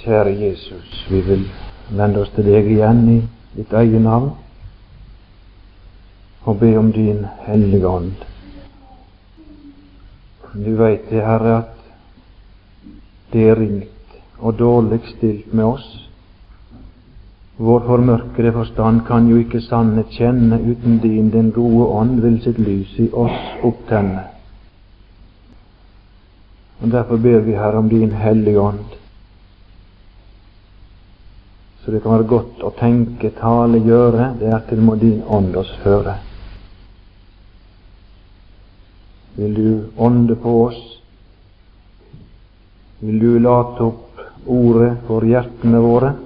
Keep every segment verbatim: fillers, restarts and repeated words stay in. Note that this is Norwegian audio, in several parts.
Kjære Jesus, vi vil vende oss til deg igjen i ditt eget navn og be om din hellige ånd. Du vet det, Herre, at det er ringt og dårlig stilt med oss. Vår formørkede forstand kan jo ikke sannhet kjenne uten din, den gode ånd, vil sitt lys i oss opptenne. Og derfor ber vi, Herre, om din hellige ånd, så det kan være godt å tenke, tale, gjøre. Dertil må din ånd oss føre. Vil du ånde på oss? Vil du late opp ordet for hjertene våre?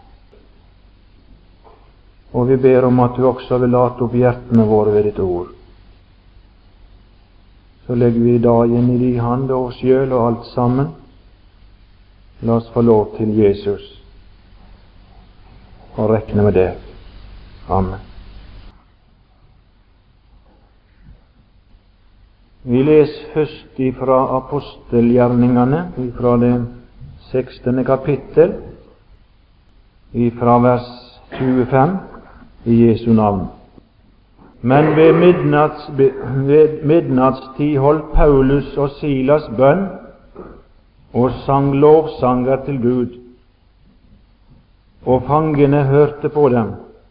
Og vi ber om at du også vil late opp hjertene våre ved ditt ord. Så legger vi dagen i din hand og oss sjøl og alt sammen. La oss få lov til Jesus og rekne med det. Amen. Vi leser først ifra apostelgjerningene, ifra det sekstende kapittel, ifra vers tjuefem, i Jesu navn. Men ved, midnatts, ved midnattstid holdt Paulus og Silas bønn og sang lovsanger til Gud, og fangene hørte på dem.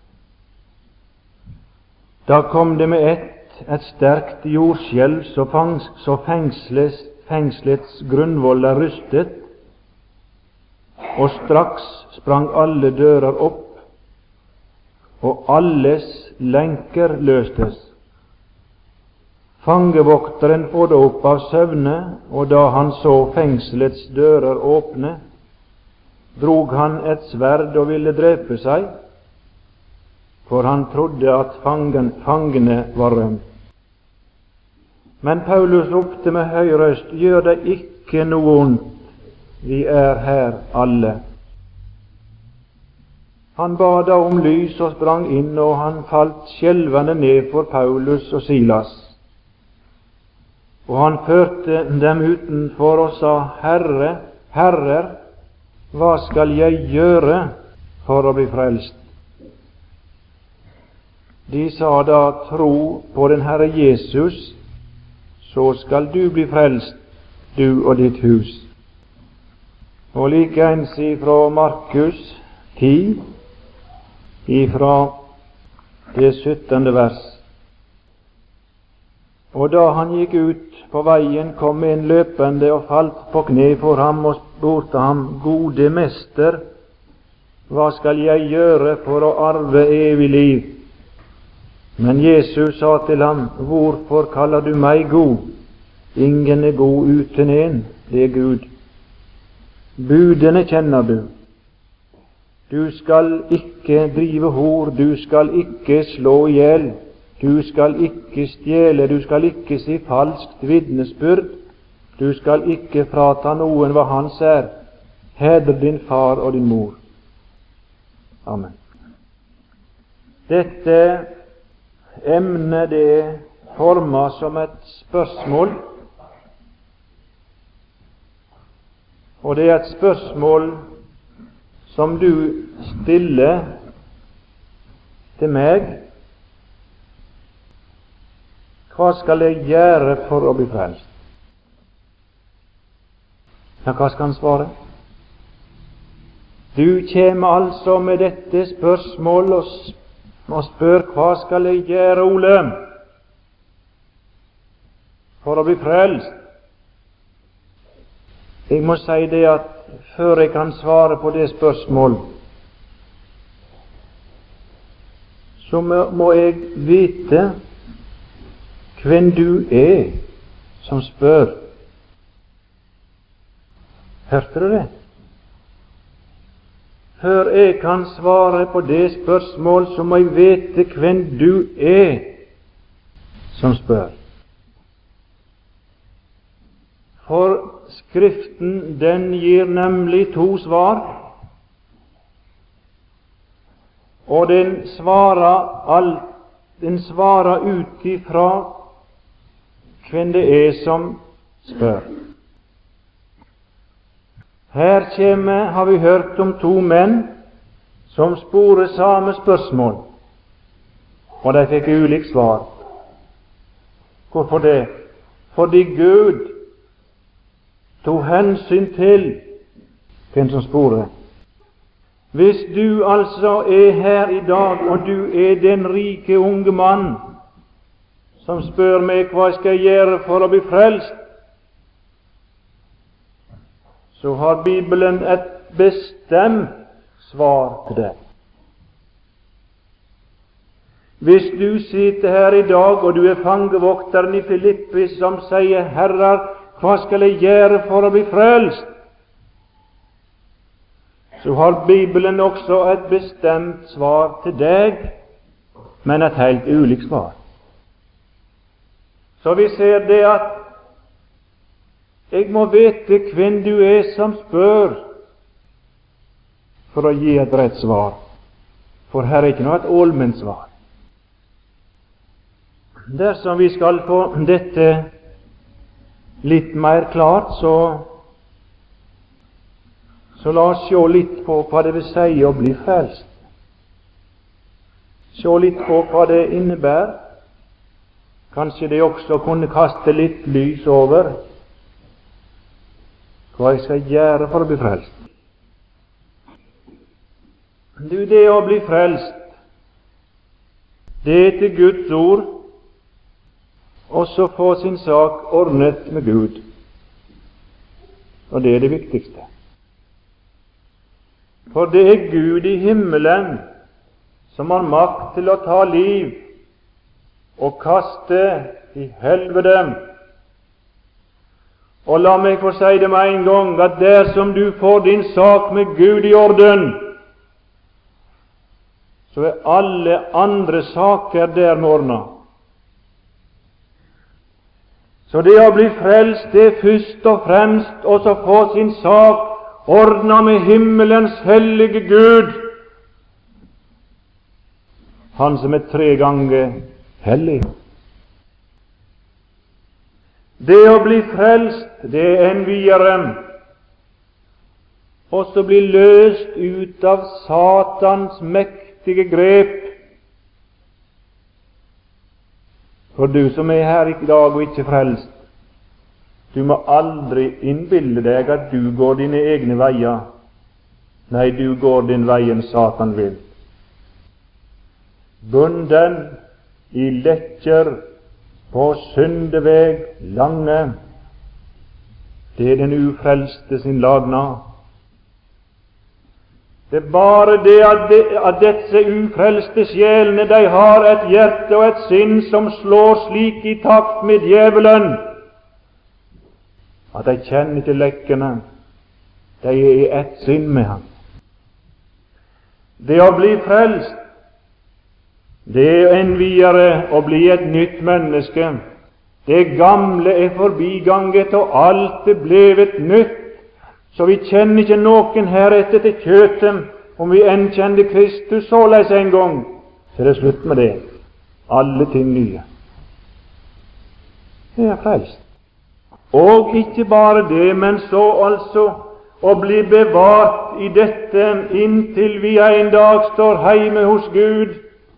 Da kom det med ett et sterkt jordskjelv, så, fangs, så fengsles, fengselets grunnvoller rystet, og straks sprang alle dører opp, og alles lenker løstes. Fangevokteren får det opp av søvne, og da han så fengselets dører åpne, drog han et sverd og ville drepe seg, for han trodde at fangen, fangene var rømt. Men Paulus ropte med høy røst, gjør deg ikke noe ondt, vi er her alle. Han ba da om lys og sprang inn, og han falt skjelvende ned for Paulus og Silas. Og han førte dem utenfor og sa, Herre, Herrer, hva skal jeg gjøre for å bli frelst? De sa da, tro på den Herre Jesus, så skal du bli frelst, du og ditt hus. Og likeens ifra Markus ti, ifra det syttende vers. Og da han gikk ut på veien, kom en løpende og falt på kne for ham og spurte ham, gode mester, hva skal jeg gjøre for å arve evig liv? Men Jesus sa til ham, hvorfor kaller du meg god? Ingen er god uten en, det er Gud. Budene kjenner du. Du skal ikke drive hor, du skal ikke slå i hjel, du skal ikke stjele, du skal ikke si falskt vitnesbyrd, du skal ikke frata noen hva hans er. Hedre din far og din mor. Amen. Dette emnet det formet som et spørsmål, og det er et spørsmål som du stiller til meg. Hva skal jeg gjøre for å bli frelst? Ja, hva skal han svare? Du kommer altså med dette spørsmål og, og spør, hva skal jeg gjøre, Ole, for å bli frelst? Jeg må si det at før jeg kan svare på det spørsmål, så må jeg vite hvem du er som spør. Hørte du det? Før jeg kan svare på det spørsmål, så må jeg vite hvem du er som spør. For Skriften, den gir nemlig to svar, og den svarer, alt, den svarer ut ifra hvem det er som spør. Her kommer, har vi hørt om to menn som sporer samme spørsmål, og de fikk ulikt svar. Hvorfor det? Fordi Gud tog hensyn til hvem som sporer. Hvis du altså er her i dag, og du er den rike unge mann som spør meg hva jeg skal gjøre for å bli frelst, så har Bibelen et bestemt svar til deg. Hvis du sitter her i dag, og du er fangevokteren i Filippi som sier, Herrer, hva skal jeg gjøre for å bli frelst? Så har Bibelen også et bestemt svar til deg, men et helt ulikt svar. Så vi ser det at jeg må vite hvem du er som spør, for å gi et rett svar. For her er ikke noe et allment svar. Dersom vi skal få dette litt mer klart, så, så la oss se litt på hva det vil si å bli frelst. Se litt på hva det innebærer. Kanskje det også kunne kaste litt lys over hva jeg skal gjøre for å bli frelst. Du, det å bli frelst, det er til Guds ord, og så få sin sak ordnet med Gud. Og det er det viktigste. For det er Gud i himmelen som har makt til å ta liv og kaste i helvete. Og la meg få si det med en gang, at dersom du får din sak med Gud i orden, så er alle andre saker der med ordna. Så det å bli frelst, det er først og fremst også få sin sak ordna med himmelens hellige Gud, Han som er tre ganger hellig. Det å bli frelst, det er en videre også bli løst ut av Satans mektige grep. For du som er her i dag og ikke frelst, du må aldri innbille deg at du går dine egne veier. Nei, du går den veien Satan vil. Bunden i lekker på syndeveg lange, det er den ufrelste sin lagna. Det er bare det at, de, at disse ufrelste sjelene, de har et hjerte og et sinn som slår slik i takt med djevelen, at de kjenner ikke lekkene. De er i ett sinn med ham. Det å bli frelst, det er en videre å bli et nytt menneske. Det gamle er forbiganget, og alt er blevet nytt. Så vi kjenner ikke noen heretter til kjøtet, om vi enn kjente Kristus såleis en gang. Så er det slutt med det. Alle ting nye. Det er frelst. Og ikke bare det, men så altså å bli bevart i dette inntil vi en dag står heime hos Gud,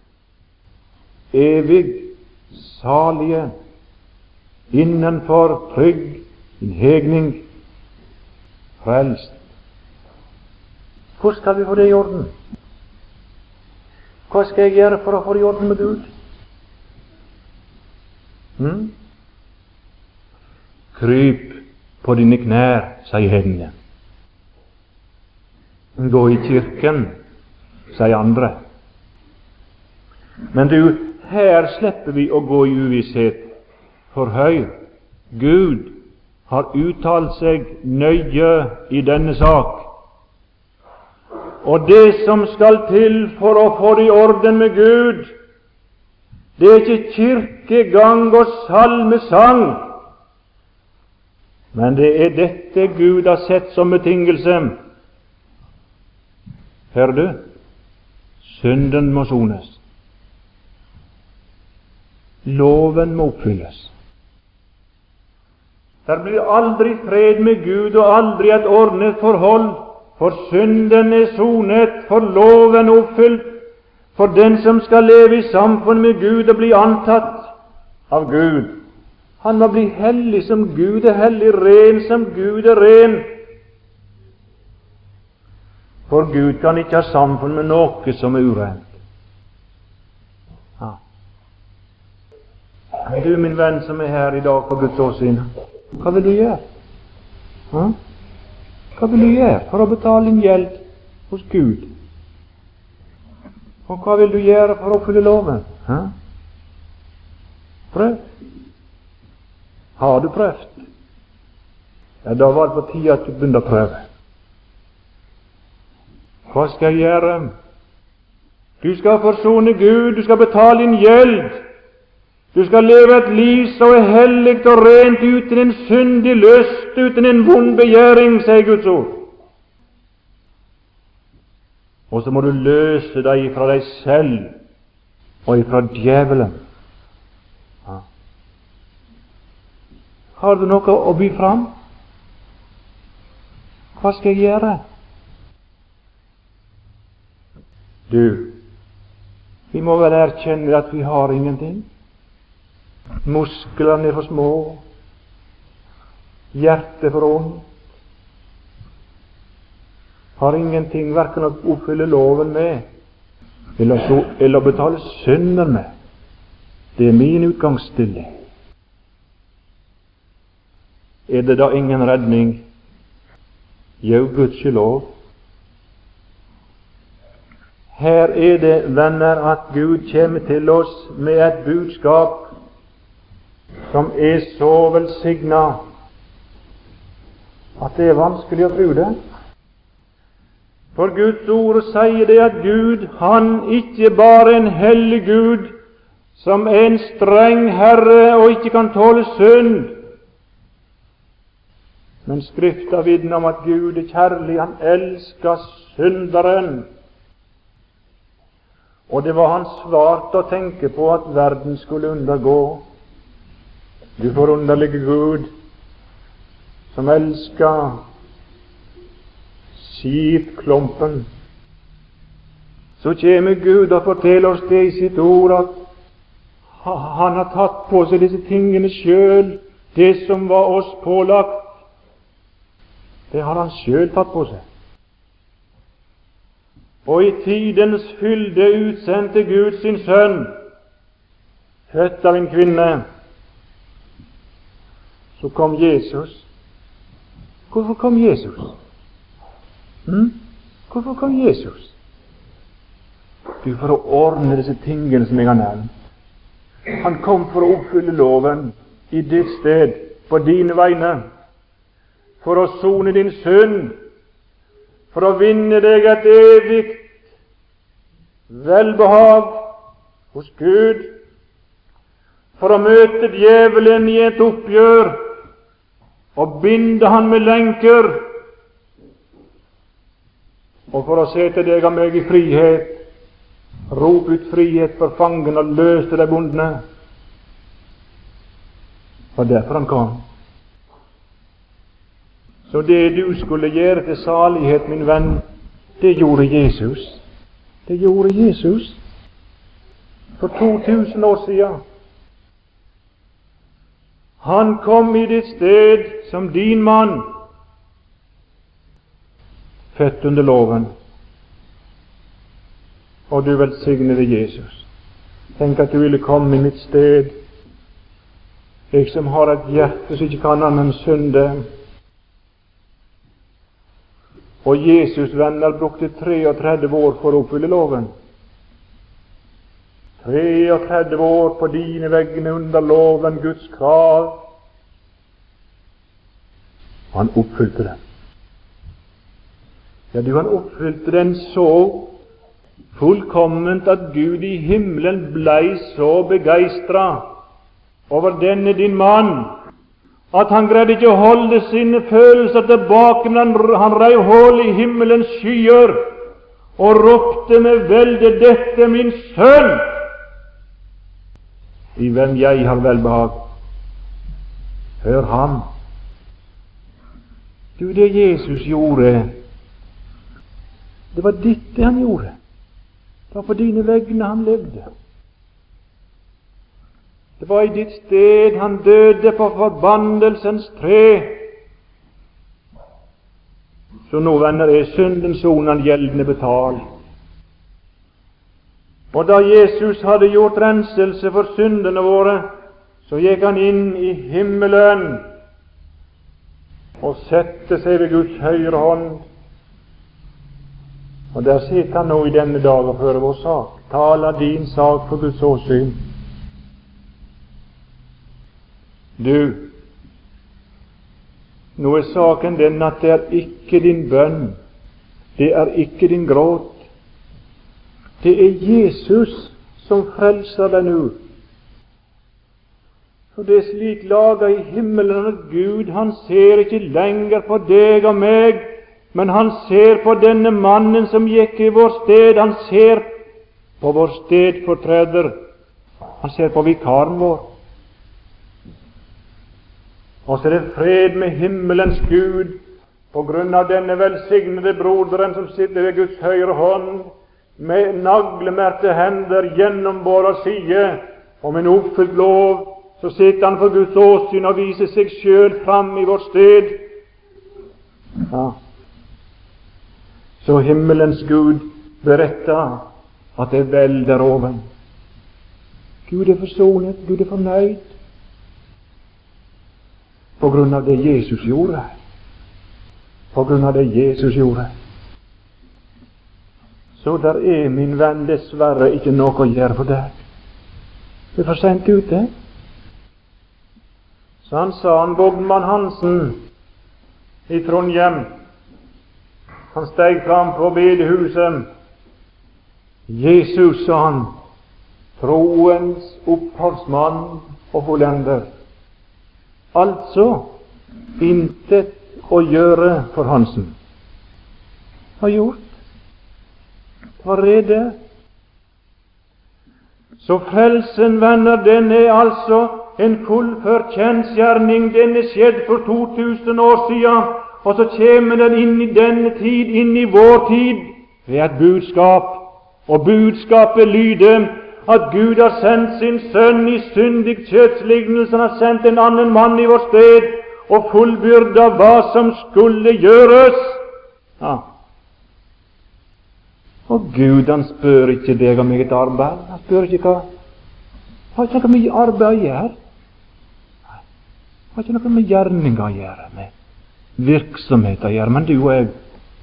evig salige, innenfor trygg innhegning, frelst. Hvor skal vi få det i orden? Hva skal jeg gjøre for å få det i orden med Gud? Hmm? Kryp på dine knær, sier hedningene. Gå i kirken, sier andre. Men du, her slipper vi å gå i uvisshet. For hør, Gud har uttalt seg nøye i denne sak. Og det som skal til for å få det i orden med Gud, det er ikke kirkegang og salmesang, men det er dette Gud har sett som betingelse. Hører du? Synden må sones. Loven må oppfylles. Der blir aldri fred med Gud og aldri et ordnet forhold, for synden er sonet, for loven oppfylt, for den som skal leve i samfunn med Gud og bli antatt av Gud. Han må bli hellig som Gud er hellig, ren som Gud er ren. For Gud kan ikke ha samfunn med noe som er urent. Ja. Du, min venn som er her i dag på Guds åsyn, hva vil du gjøre? Ja? Hva vil du gjøre for å betale din gjeld hos Gud? Og hva vil du gjøre for å oppfylle loven? Ja? Prøv. Har du prøvd? Ja, da var det på tide at du begynte å prøve. Hva skal jeg gjøre? Du skal forsone Gud, du skal betale din gjeld. Du skal leve et liv så er helligt og rent, uten en syndig lyst, uten en vond begjæring, sier Guds ord. Og så må du løse deg fra deg selv og fra djevelen. Ja. Har du noe å by fram? Hva skal jeg gjøre? Du, vi må vel erkjenne at vi har ingenting. Musklene er for små, hjertet for ondt, har ingenting hverken å oppfylle loven med, eller, så, eller å betale synder med. Det er min utgangsstilling. Er det da ingen redning? Jo, gudskjelov. Her er det, venner, at Gud kommer til oss med et budskap som er så velsigna at det er vanskelig å tro det. For Guds ord sier det at Gud, han ikke bare er en hellig Gud som er en streng Herre og ikke kan tåle synd, men Skrifta vitner om at Gud er kjærlig, han elsker synderen. Og det var hans svart å tenke på at verden skulle undergå. Du forunderlige Gud, som elsker skitklumpen, så kommer Gud og forteller oss det i sitt ord, at han har tatt på seg disse tingene sjøl. Det som var oss pålagt, det har han sjøl tatt på seg. Og i tidens fylde utsendte Gud sin sønn, født av en kvinne. Så kom Jesus. Hvorfor kom Jesus? Hm? Hvorfor kom Jesus? Du, for å ordne disse tingene som jeg har nevnt. Han kom for å oppfylle loven i ditt sted, på dine vegne, for å sone din synd, for å vinne deg et evig velbehag hos Gud, for å møte djevelen i et oppgjør og binde han med lenker, og for å sette deg av meg i frihet, rop ut frihet for fangen og løse de bundne. Og derfor han kom. Så det du skulle gjøre til salighet, min venn, det gjorde Jesus. Det gjorde Jesus for to tusen år siden. Han kom i ditt sted som din mann, født under loven. Og du velsignede Jesus. Tenk at du ville komme i mitt sted, jeg som har et hjerte som ikke kan annet enn synde. Og Jesus, venner, brukte treogtredve år for å oppfylle loven. treogtredve år på dine vegne under loven, Guds krav. Og han oppfylte den. Ja, du, han oppfylte den så fullkomment at Gud i himmelen blei så begeistra over denne din mann, at han greide ikke å holde sine følelser tilbake, men han, han rei hull i himmelens skyer og ropte med velde: dette er min sønn, i hvem jeg har velbehag. Hør ham. Du, det Jesus gjorde, det var ditt det han gjorde. Det var på dine vegne han levde. Det var i ditt sted han døde på forbannelsens tre. Så nå, venner, er syndens sonen gjeldende betalt. Og da Jesus hadde gjort renselse for syndene våre, så gikk han inn i himmelen og sette seg ved Guds høyre hånd. Og der sitter han nå i denne dag og fører vår sak. Tala din sak for Guds åsyn. Du, nå er saken den at det er ikke din bønn, det er ikke din gråt. Det er Jesus som frelser deg nå. For det er slik laga i himmelen at Gud, han ser ikke lenger på deg og meg, men han ser på denne mannen som gikk i vår sted. Han ser på vår stedfortreder. Han ser på vikaren vår. Og så er det fred med himmelens Gud på grunn av denne velsignede broderen som sitter ved Guds høyre hånd, med naglemerkte hender, gjennombåret side, og med en oppfylt lov. Så sitter han for Guds åsyn og viser seg sjøl fram i vårt sted. Ja. Så himmelens Gud beretter at det er vel der oven. Gud er forsonet, Gud er fornøyd på grunn av det Jesus gjorde. På grunn av det Jesus gjorde. Så der er, min venn, dessverre ikke noe å gjøre for deg. Du er for sent ute. Så han sa, han Bogmann Hansen i Trondheim, han steg fram på bedehuset. Jesus, sa han, troens opphavsmann og fullender. Altså intet å gjøre for Hansen. Hva gjort? Det var rede. Så frelsen, venner, den er altså en fullført kjensgjerning. Den er skjedd for to tusen år siden, og så kommer den inn i denne tid, inn i vår tid, ved et budskap. Og budskapet lyder at Gud har sendt sin sønn i syndig kjøtslignelse. Han har sendt en annen mann i vårt sted og fullbyrda hva som skulle gjøres. Ja. Og Gud, han spør ikke deg om eget arbeid. Han spør ikke hva. Har ikke noe med arbeid å gjøre. Har ikke noe med gjerning å gjøre, med virksomhet å gjøre. Men du og jeg,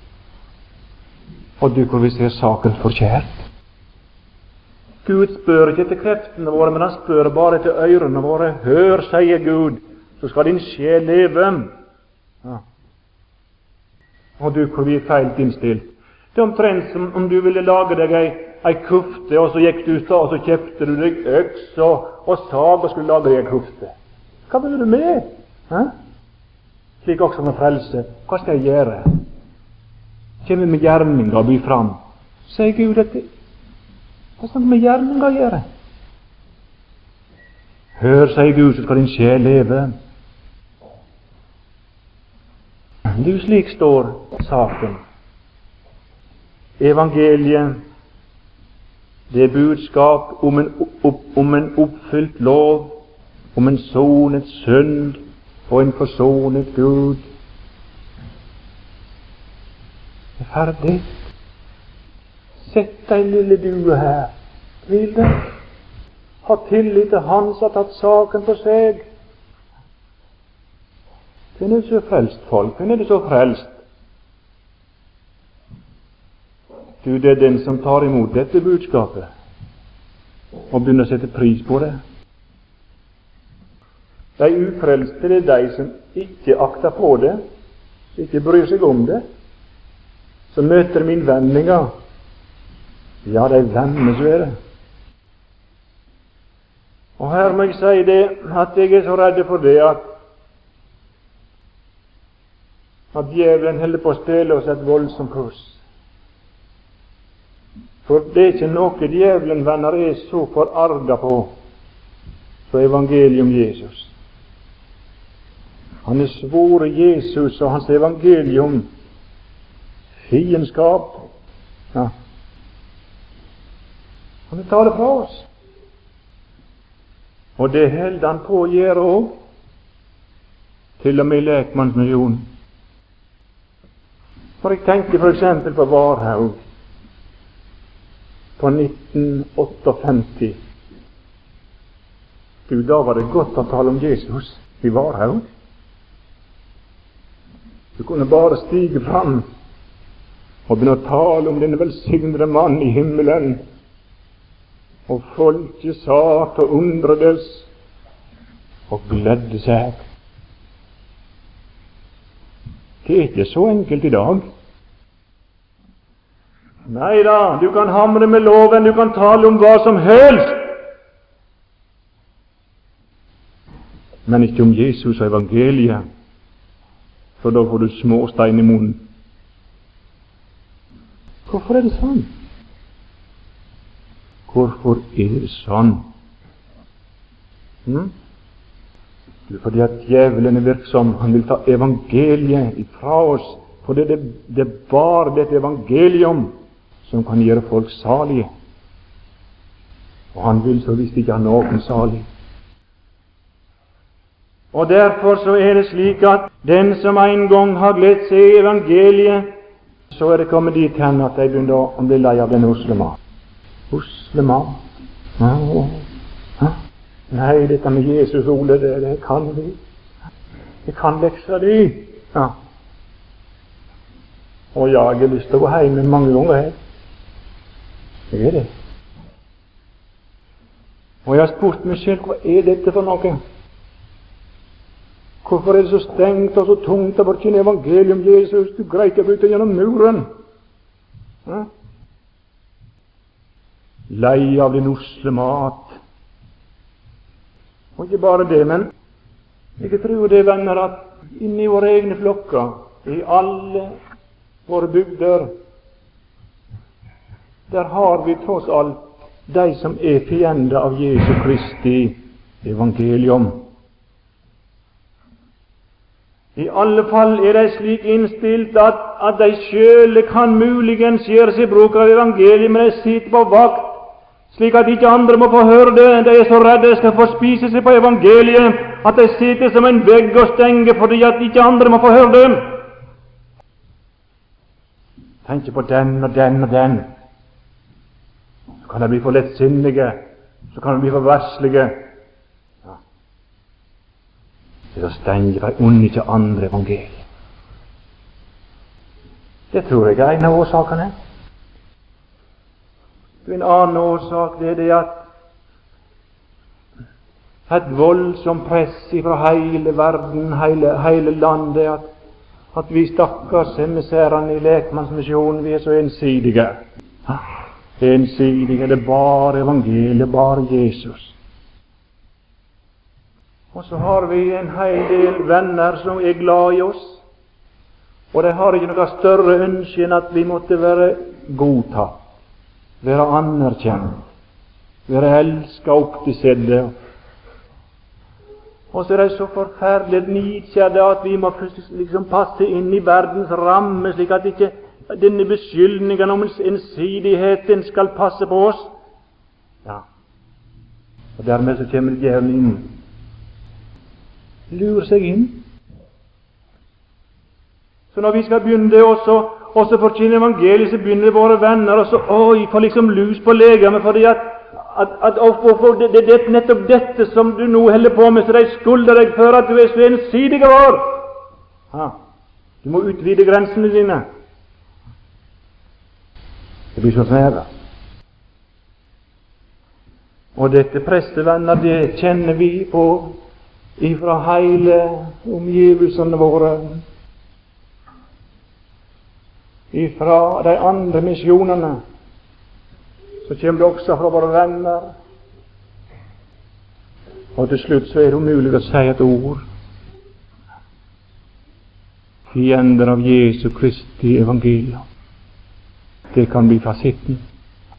og du hvor vi ser saken forkjært. Gud spør ikke etter kreftene våre, men han spør bare etter ørene våre. Hør, sier Gud, så skal din sjel leve. Ja. Og du hvor vi er feilt innstilt. Det er omtrent som om du ville lage deg ei, ei kufte, og så gikk du ut og så kjøpte du deg øks og, og sag og skulle lage deg ei kufte. Hva vil du med? Hæ? Slik også med frelse. Hva skal jeg gjøre? Kjem med gjerninga og by fram. Sier Gud at det hva skal med gjerninga å gjøre? Hør, sier Gud, så skal din sjel leve. Du, slik står saken. Evangeliet, det er budskap om en, opp, om en oppfylt lov, om en sonet synd og en forsonet Gud. Det er ferdig. Sett deg, lille due her. Vil det? Ha tillit til Han som har tatt saken på seg. Hvem er det så frelst folk? Hvem er det så frelst? Du, det er den som tar imot dette budskapet og begynner å sette pris på det. De ufrelste, det er de som ikke akter på det, ikke bryr seg om det, som møter min vendinga. Ja, de venner, så er det. Og her må jeg si det, at jeg er så redd for det at at djevelen holder på å spille oss et voldsomt kurs. For det er ikke noe djevelen, venner, er så forarga på som evangeliet om Jesus. Han er svoret Jesus og hans evangelium fiendskap. Ja. Han vil tale fra oss. Og det holder han på å gjøre òg, til og med i lekmannsmisjonen. For jeg tenker for eksempel på Varhaug på nitten femtiåtte. Du, da var det godt å tale om Jesus i Varhaug. Du kunne bare stige fram og begynne å tale om denne velsignede mann i himmelen, og folket satt og undredes og gledde seg. Det er ikke så enkelt i dag. Nei da, du kan hamre med loven, du kan tale om hva som helst, men ikke om Jesus og evangeliet, for da får du småstein i munnen. Hvorfor er det sånn? Hvorfor er det sånn? Hm? Det er fordi at djevelen er virksom. Han vil ta evangeliet ifra oss, for det, det, det er bare dette evangelium som kan gjøre folk salige. Og han vil så visst ikke ha noen salig. Og derfor så er det slik at den som en gang har gledt seg i evangeliet, så er det kommet dit hen at de begynner å bli lei av den oslemat. Oslemat? Ja, ja. Nei, dette med Jesus, Ole, det, det kan vi. Vi kan leksa de. Ja. Og ja, jeg har lyst til å gå hjem mange ganger her. Det er det. Og jeg har spurt meg selv, hva er dette for noe? Hvorfor er det så stengt og så tungt å forkynne evangelium, Jesus? Du greier ikke å bryte gjennom muren. Ja? Lei av din oslemat. Og ikke bare det, men jeg tror det, venner, at inni våre egne flokker, i alle våre bygder, der har vi tross alt de som er fiender av Jesu Kristi evangelium. I alle fall er de slik innstilt at, at de sjøle kan muligens gjøre seg bruk av evangeliet, men de sitter på vakt, slik at ikke andre må få høre det. De er så redde de skal få spise seg på evangeliet, at de sitter som en vegg og stenger fordi at ikke andre må få høre det. Tenk på den og den og den. Så kan de bli for lettsinnige, så kan de bli for verslige. Så stenger de unn ikke andre evangeliet. Det tror jeg er en av årsakene. En annen årsak det er det at et voldsomt press fra hele verden, hele, hele landet, at, at vi stakkars emissærene i lekmannsmisjonen, vi er så ensidige. Ja, ensidige, det er bare evangeliet, bare Jesus. Og så har vi en hel del venner som er glad i oss, og de har ikke noe større ønske enn at vi måtte være godtatt, være anerkjent, være elsket og opptisedde. Og så er de så forferdelig nidkjærde at vi må liksom passe inn i verdens ramme, slik at ikke denne beskyldningen om ensidigheten skal passe på oss. Ja, og dermed så kommer djevelen inn. Lurer seg inn. Så når vi skal begynne også, også forkynne evangeliet, så begynner våre venner og så, oi, får liksom lus på legene, fordi at, at, at og, og, og, det, det er nettopp dette som du nå holder på med, så de skulder deg for at du er så ensidig vår. Ja, du må utvide grensene dine. Det blir så snære. Og dette presset, venner, det kjenner vi på ifra hele omgivelsene våre, ifra de andre misjonene, så kommer det også fra våre venner. Og til slutt så er det umulig å si et ord. Fiender av Jesu Kristi evangelium. Det kan bli fasitten.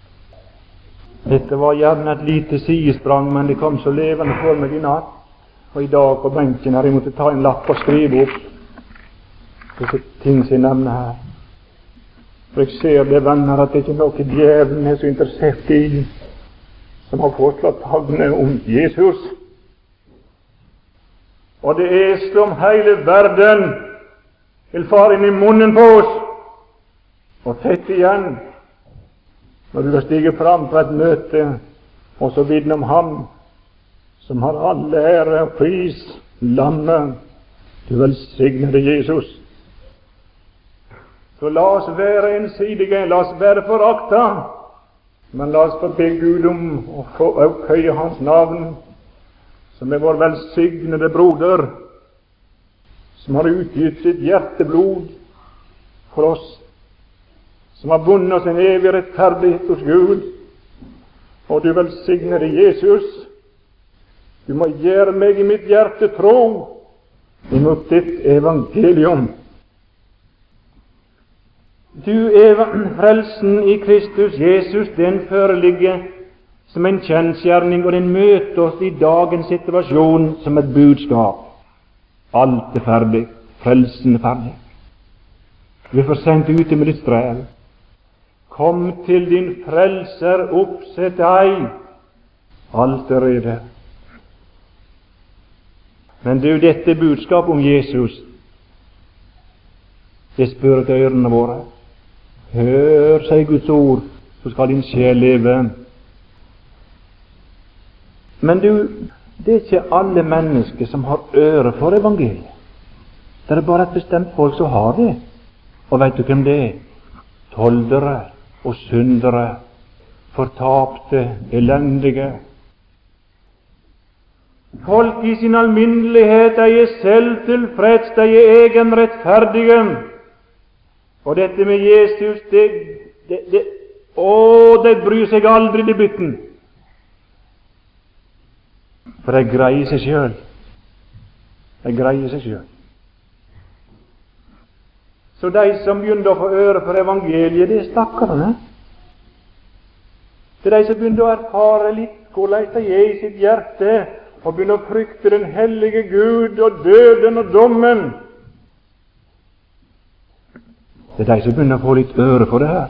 Dette var gjerne et lite sidesprang, men det kom så levende for meg i natt. Og i dag på benken har jeg måttet ta en lapp og skrive opp disse ting som jeg nevner her. For jeg ser det, venner, at det ikke er noe djevelen er så interessert i som har foreslått tagne om Jesus. Og det er som hele verden vil fare inn i munnen på oss og tett igjen når du skal stige fram på et møte og så vitne om ham som har all ære og pris, lammet. Du velsignede Jesus. Så la oss være ensidige, la oss være forakta, men la oss få be Gud om å få opphøye Hans navn, som er vår velsignede broder, som har utgitt sitt hjerteblod for oss, som har vunnet oss en evig rettferdighet hos Gud. Og du velsignede Jesus, du må gjøre meg i mitt hjerte tro imot ditt evangelium. Du er frelsen i Kristus Jesus, den foreligger som en kjensgjerning, og den møter oss i dagens situasjon som et budskap. Alt er ferdig, frelsen er ferdig. Vi får sendt ut med ditt strev. Kom til din frelser, oppsett deg. Alt er rede. Men du, dette budskap om Jesus, det spør til ørene våre. Hør, sier Guds ord, så skal din sjel leve. Men du, det er ikke alle mennesker som har øre for evangeliet. Det er bare et bestemt folk som har det. Og vet du hvem det er? Toldere og syndere, fortapte, elendige. Folk i sin alminnelighet, de er selv tilfreds, de er egenrettferdige. Og dette med Jesus, det, det, det å, de bryr seg aldri til bytten. For de greier seg sjøl. De greier seg sjøl. Så de som begynner å få øre for evangeliet, det er stakkarene. Det er de som begynner å erfare litt hvordan de er i sitt hjerte, og begynner å frykte den hellige Gud og døden og dommen. Det er de som begynner å få litt øre for det her.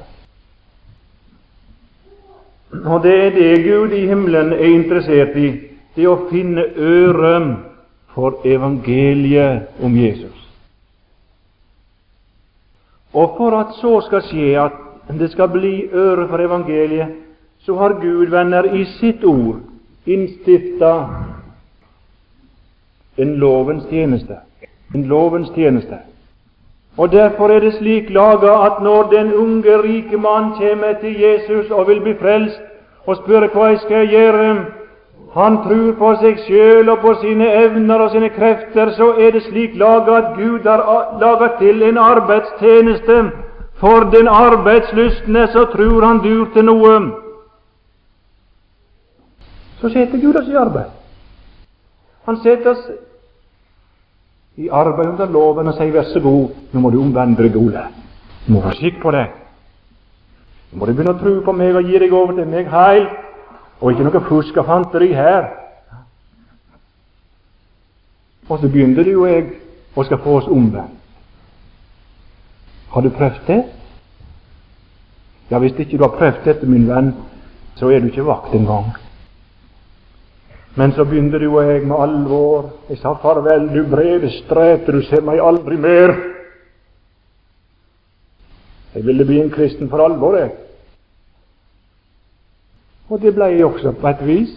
Og det er det Gud i himmelen er interessert i, det å finne øre for evangeliet om Jesus. Og for at så skal skje, at det skal bli øre for evangeliet, så har Gud, venner, i sitt ord innstiftet en lovens tjeneste. En lovens tjeneste. Og derfor er det slik laget at når den unge, rike mann kommer til Jesus og vil bli frelst, og spør hva jeg skal gjøre, han tror på seg sjøl og på sine evner og sine krefter, så er det slik laget at Gud har laget til en arbeidstjeneste for den arbeidslystne, så tror han dur til noe. Så setter Gud oss i arbeid. Han setter oss i arbeid under loven og sier, vær så god, nå må du omvende deg, Ole. Du må få skikk på det. Nå må du begynne å tro på meg og gi deg over til meg heilt, og ikke noe fusk og fanteri her. Og så begynner du og jeg og skal få oss omvendt. Har du prøvd det? Ja, hvis ikke du har prøvd dette, min venn, så er du ikke vakt engang. Men så begynte du og jeg med alvor. Jeg sa farvel, du brede streter, du ser meg aldri mer. Jeg ville bli en kristen for alvor, jeg. Og det ble jeg også på et vis.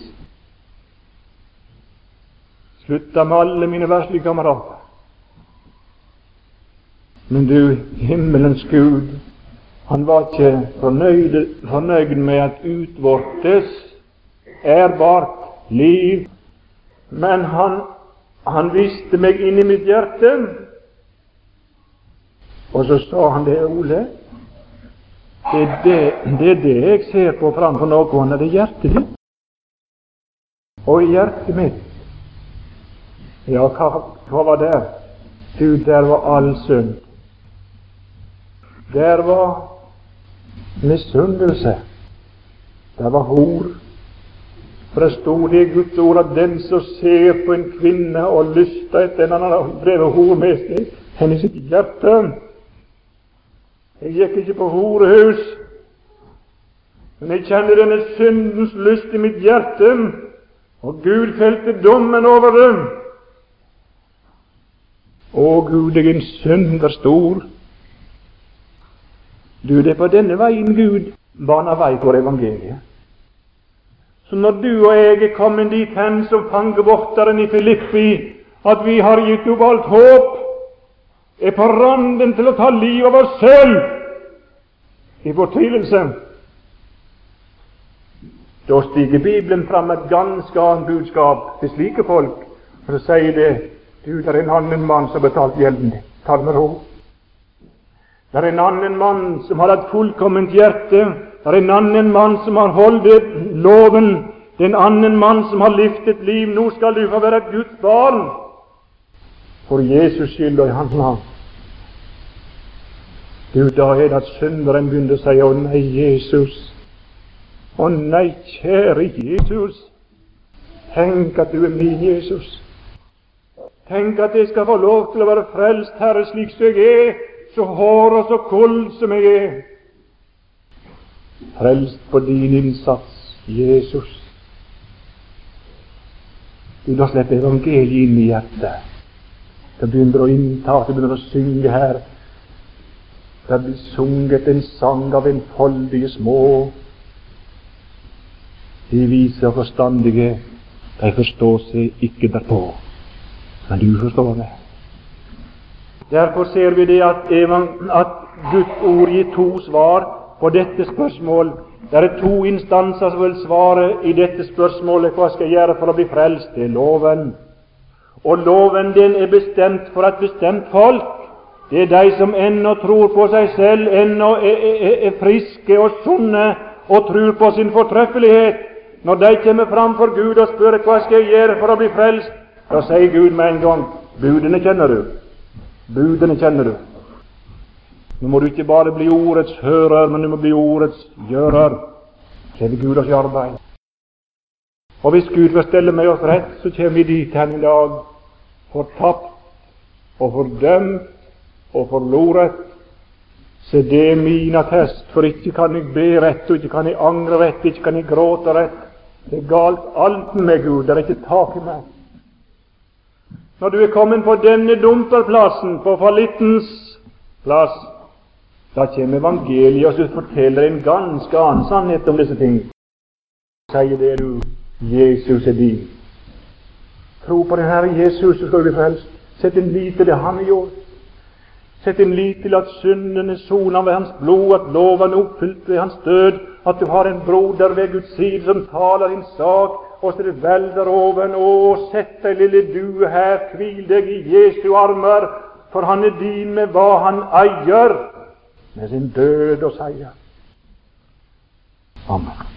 Slutta med alle mine verslige kamerater. Men du, himmelens Gud, han var ikke fornøyd, fornøyd med at utvortes ærbart liv, men han, han visste meg inn i mitt hjerte, og så sa han det, Ole, det er det, det, er det jeg ser på framfor noen, det er hjertet ditt, og i hjertet mitt. Ja, hva, hva var der? Du, der var all synd. Der var misunnelse. Der var hor. For det stod det i Guds ord at den som ser på en kvinne og lyster etter en han har drevet hor med seg, henne i sitt hjerte. Jeg gikk ikke på horehus, men jeg kjenner denne syndens lyst i mitt hjerte, og Gud felte dommen over dem. Å Gud, jeg er en synder stor. Du, det er på denne veien Gud baner vei for evangeliet. Så når du og jeg er kommet dit hen som fangevokteren i Filippi, at vi har gitt opp alt håp, er på randen til å ta livet av oss selv i fortvilelse, da stiger Bibelen fram et ganske annet budskap til slike folk, og så sier det: du, det er en annen mann som har betalt gjelden din. Ta det med ro. Det er en annen mann som har et fullkomment hjerte. Det er en annen mann som har holdt loven. Det er en annen mann som har levd et liv. Nå skal du få være et Guds barn for Jesus skyld og i hans navn. Du, da er det at synderen begynner å si: å nei, Jesus. Å nei, kjære Jesus. Tenk at du er min Jesus. Tenk at jeg skal få lov til å være frelst, Herre, slik som jeg er, så hard og så kold som jeg er. Frelst på din innsats, Jesus. Du, da slipper evangeliet inn i hjertet. Det begynner å innta, det begynner å synge her. Det blir sunget en sang av enfoldige små. De vise og forstandige, de forstår seg ikke derpå. Men du forstår det. Derfor ser vi det at, at Guds ord gir to svar på dette spørsmål. Det er to instanser som vil svare i dette spørsmålet: hva skal jeg gjøre for å bli frelst? Det er loven. Og loven, den er bestemt for et bestemt folk. Det er de som ennå tror på seg selv, ennå er, er, er friske og sunne og tror på sin fortreffelighet. Når de kommer fram for Gud og spør hva skal jeg gjøre for å bli frelst, da sier Gud med en gang: budene kjenner du. Budene kjenner du. Nå må du ikke bare bli ordets hører, men du må bli ordets gjører. Så er det Gud oss i arbeid. Og hvis Gud vil stelle med oss rett, så kommer vi dit hen i dag, fortapt og fordømt og forloret. Så det er min attest, for ikke kan jeg be rett, og ikke kan jeg angre rett, ikke kan jeg gråte rett. Det er galt alt med Gud, det er ikke tak i meg. Når du er kommet på denne dumperplassen, på fallittens plass, da kommer evangeliet og så forteller en ganske annen sannhet om disse ting. Sier det du: Jesus er din. Tro på den Herre Jesus, så skal du bli frelst. Sett en lit til det Han har gjort. Sett en lit til at synden er sonet ved Hans blod, at loven er oppfylt ved Hans død, at du har en broder ved Guds side som taler din sak, og så det velder oven. Å, sett deg, lille due her, hvil deg i Jesu armer, for Han er din med hva Han eier, med sin død og seier. Amen.